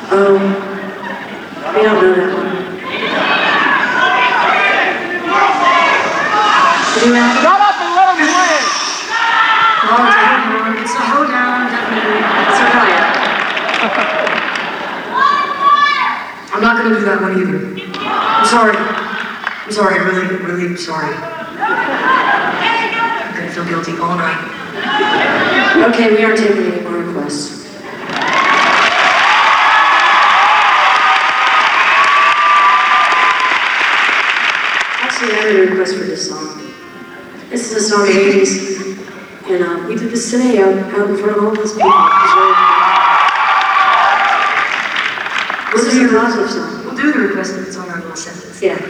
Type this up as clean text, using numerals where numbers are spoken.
We don't know that one. Shut up and let him win! Oh, it's a hoedown, definitely. It's a riot. I'm not gonna do that one either. I'm sorry. I'm sorry, really sorry. I'm gonna feel guilty all night. Okay, we aren't taking any more requests. Actually, I had a request for this song. This is a song in the 80s, and we did this today out in front of all those people. This is a positive song. We'll do the request if it's on our little sentence. Yeah.